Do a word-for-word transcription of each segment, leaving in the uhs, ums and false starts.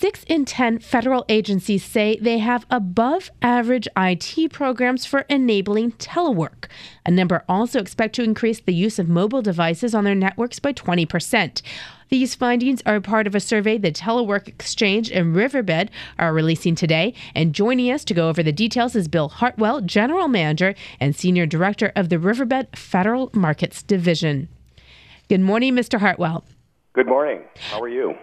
six in ten federal agencies say they have above average I T programs for enabling telework. A number also expect to increase the use of mobile devices on their networks by twenty percent. These findings are part of a survey the Telework Exchange and Riverbed are releasing today. And joining us to go over the details is Bill Hartwell, General Manager and Senior Director of the Riverbed Federal Markets Division. Good morning, Mister Hartwell. Good morning. How are you?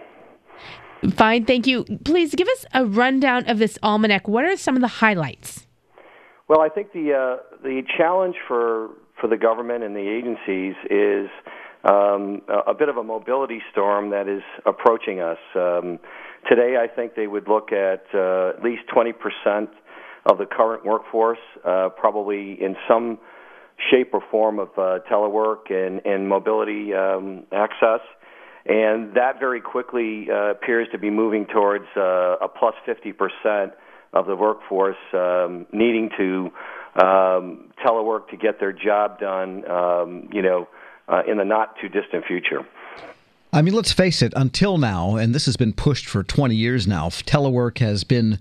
Fine, thank you. Please give us a rundown of this almanac. What are some of the highlights? Well, I think the uh, the challenge for for the government and the agencies is um, a, a bit of a mobility storm that is approaching us. Um, today, I think they would look at uh, at least twenty percent of the current workforce, uh, probably in some shape or form of uh, telework and, and mobility um, access. And that very quickly uh, appears to be moving towards uh, a plus fifty percent of the workforce um, needing to um, telework to get their job done, um, you know, uh, in the not-too-distant future. I mean, let's face it, until now, and this has been pushed for twenty years now, telework has been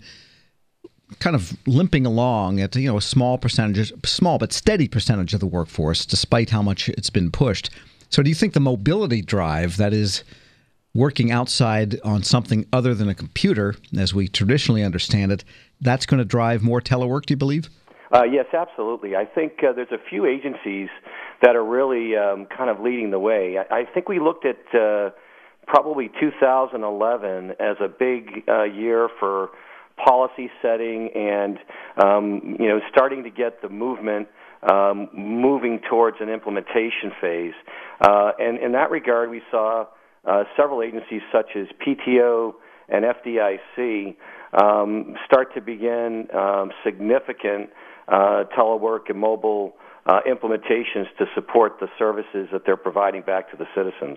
kind of limping along at, you know, a small percentage, small but steady percentage of the workforce, despite how much it's been pushed. So do you think the mobility drive, that is working outside on something other than a computer, as we traditionally understand it, that's going to drive more telework, do you believe? Uh, yes, absolutely. I think uh, there's a few agencies that are really um, kind of leading the way. I, I think we looked at uh, probably two thousand eleven as a big uh, year for policy setting and, um, you know, starting to get the movement um, moving towards an implementation phase. Uh, and in that regard, we saw uh, several agencies such as P T O and F D I C um, start to begin um, significant uh, telework and mobile uh, implementations to support the services that they're providing back to the citizens.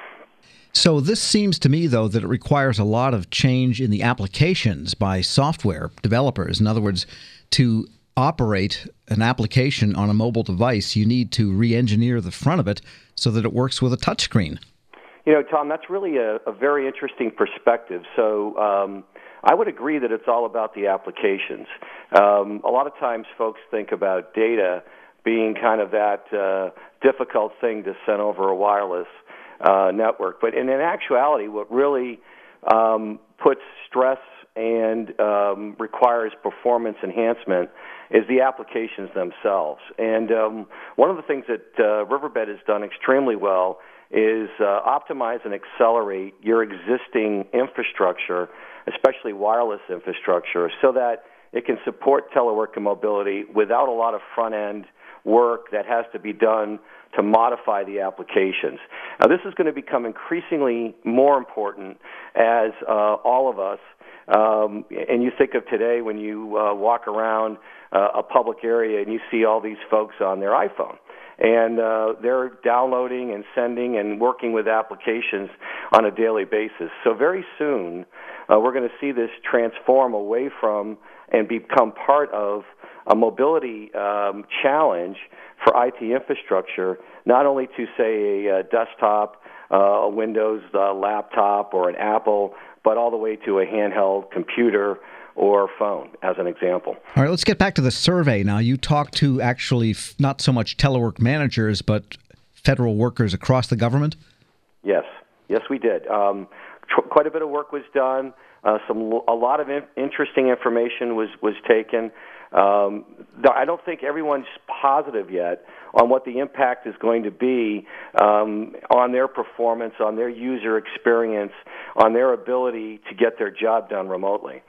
So this seems to me, though, that it requires a lot of change in the applications by software developers. In other words, to operate an application on a mobile device, you need to re-engineer the front of it so that it works with a touchscreen. You know, Tom, that's really a, a very interesting perspective. So um, I would agree that it's all about the applications. Um, a lot of times folks think about data being kind of that uh, difficult thing to send over a wireless Uh, network. But in, in actuality, what really um, puts stress and um, requires performance enhancement is the applications themselves. And um, one of the things that uh, Riverbed has done extremely well is uh, optimize and accelerate your existing infrastructure, especially wireless infrastructure, so that it can support telework and mobility without a lot of front-end work that has to be done to modify the applications. Now, this is going to become increasingly more important as uh, all of us, um, and you think of today when you uh, walk around uh, a public area and you see all these folks on their iPhone. And uh, they're downloading and sending and working with applications on a daily basis. So very soon, uh, we're going to see this transform away from and become part of a mobility um, challenge for I T infrastructure, not only to, say, a, a desktop, uh, a Windows uh, laptop, or an Apple, but all the way to a handheld computer or phone, as an example. All right, let's get back to the survey now. You talked to actually f- not so much telework managers, but federal workers across the government? Yes. Yes, we did. Um, tr- quite a bit of work was done. Uh, some a lot of in- interesting information was, was taken. Um, I don't think everyone's positive yet on what the impact is going to be um, on their performance, on their user experience, on their ability to get their job done remotely.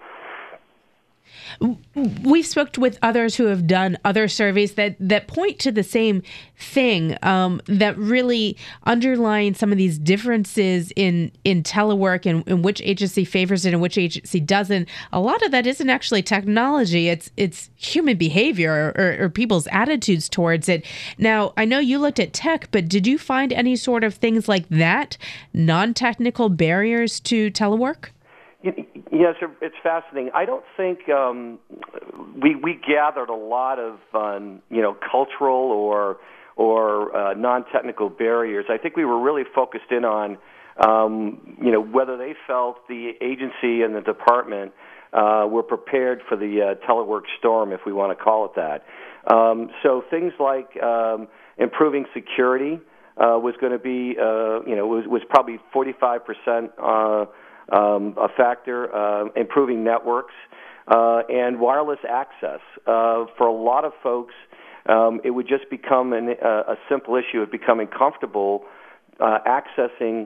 We've spoke with others who have done other surveys that, that point to the same thing, um, that really underline some of these differences in, in telework and, and which agency favors it and which agency doesn't. A lot of that isn't actually technology. It's it's human behavior or, or people's attitudes towards it. Now, I know you looked at tech, but did you find any sort of things like that, non-technical barriers to telework? Yes, it's fascinating. I don't think um, we we gathered a lot of um, you know cultural or or uh, non-technical barriers. I think we were really focused in on um, you know, whether they felt the agency and the department uh, were prepared for the uh, telework storm, if we want to call it that. Um, so things like um, improving security uh, was going to be, uh, you know, was, was probably forty-five percent uh, um, a factor. Uh, improving networks uh, and wireless access uh, for a lot of folks. Um, it would just become an, uh, a simple issue of becoming comfortable uh, accessing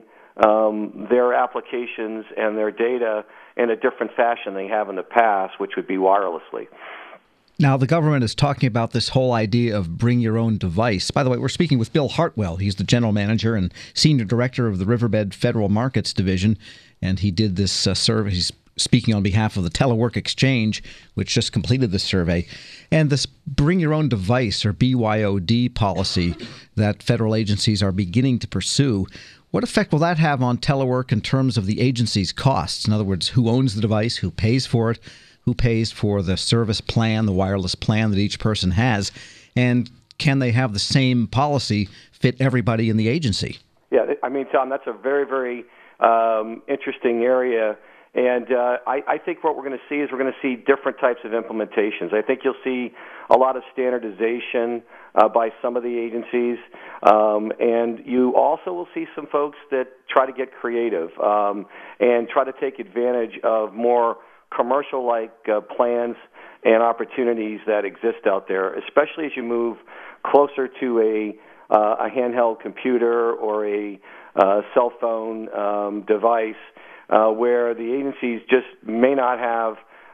um, their applications and their data in a different fashion they have in the past, which would be wirelessly. Now, the government is talking about this whole idea of bring your own device. By the way, we're speaking with Bill Hartwell. He's the general manager and senior director of the Riverbed Federal Markets Division, and he did this uh, survey. He's speaking on behalf of the Telework Exchange, which just completed this survey. And this bring your own device, or B Y O D policy that federal agencies are beginning to pursue, what effect will that have on telework in terms of the agency's costs? In other words, who owns the device, who pays for it, who pays for the service plan, the wireless plan that each person has, and can they have the same policy fit everybody in the agency? Yeah, I mean, Tom, that's a very, very um, interesting area. And uh, I, I think what we're going to see is we're going to see different types of implementations. I think you'll see a lot of standardization uh, by some of the agencies, um, and you also will see some folks that try to get creative um, and try to take advantage of more commercial-like uh, plans and opportunities that exist out there, especially as you move closer to a, uh, a handheld computer or a uh, cell phone um, device. Uh, where the agencies just may not have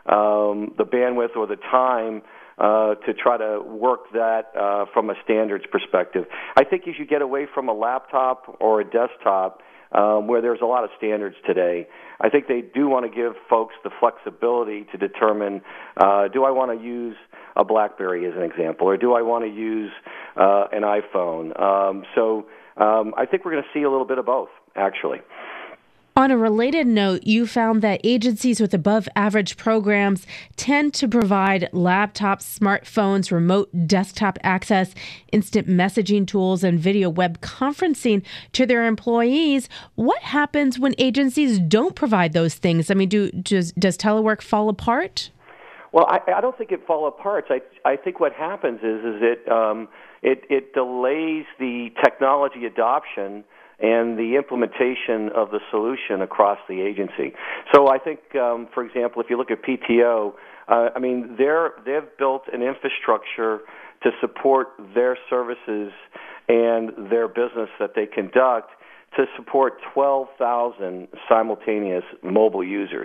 um, the bandwidth or the time uh, to try to work that uh, from a standards perspective. I think as you get away from a laptop or a desktop, um, where there's a lot of standards today, I think they do want to give folks the flexibility to determine, uh, do I want to use a BlackBerry as an example, or do I want to use uh, an iPhone? Um, so um, I think we're going to see a little bit of both, actually. On a related note, you found that agencies with above average programs tend to provide laptops, smartphones, remote desktop access, instant messaging tools, and video web conferencing to their employees. What happens when agencies don't provide those things? I mean, do does, does telework fall apart? Well, I, I don't think it fall apart. I I think what happens is is it um, it it delays the technology adoption and the implementation of the solution across the agency. So I think, um, for example, if you look at P T O, uh, I mean, they're, they've built an infrastructure to support their services and their business that they conduct to support twelve thousand simultaneous mobile users.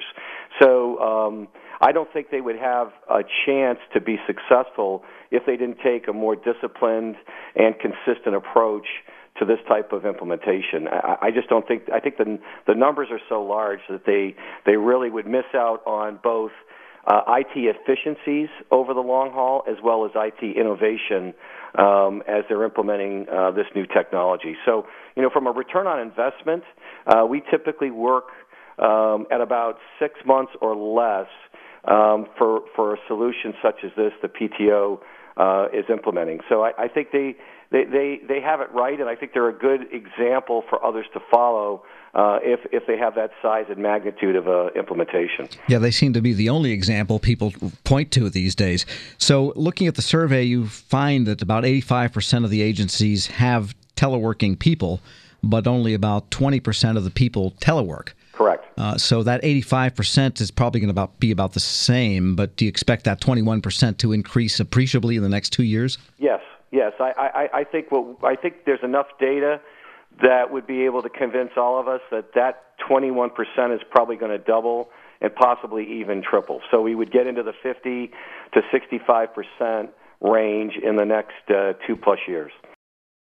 So um, I don't think they would have a chance to be successful if they didn't take a more disciplined and consistent approach to this type of implementation. I, I just don't think, I think the, the numbers are so large that they, they really would miss out on both uh, I T efficiencies over the long haul as well as I T innovation um, as they're implementing uh, this new technology. So, you know, from a return on investment, uh, we typically work um, at about six months or less um, for, for a solution such as this, the P T O uh, is implementing. So I, I think they, They, they they have it right, and I think they're a good example for others to follow uh, if if they have that size and magnitude of uh, implementation. Yeah, they seem to be the only example people point to these days. So looking at the survey, you find that about eighty-five percent of the agencies have teleworking people, but only about twenty percent of the people telework. Correct. Uh, so that eighty-five percent is probably going to about be about the same, but do you expect that twenty-one percent to increase appreciably in the next two years? Yes. Yes, I, I, I think what I think there's enough data that would be able to convince all of us that that twenty-one percent is probably going to double and possibly even triple. So we would get into the fifty to sixty-five percent range in the next uh, two plus years.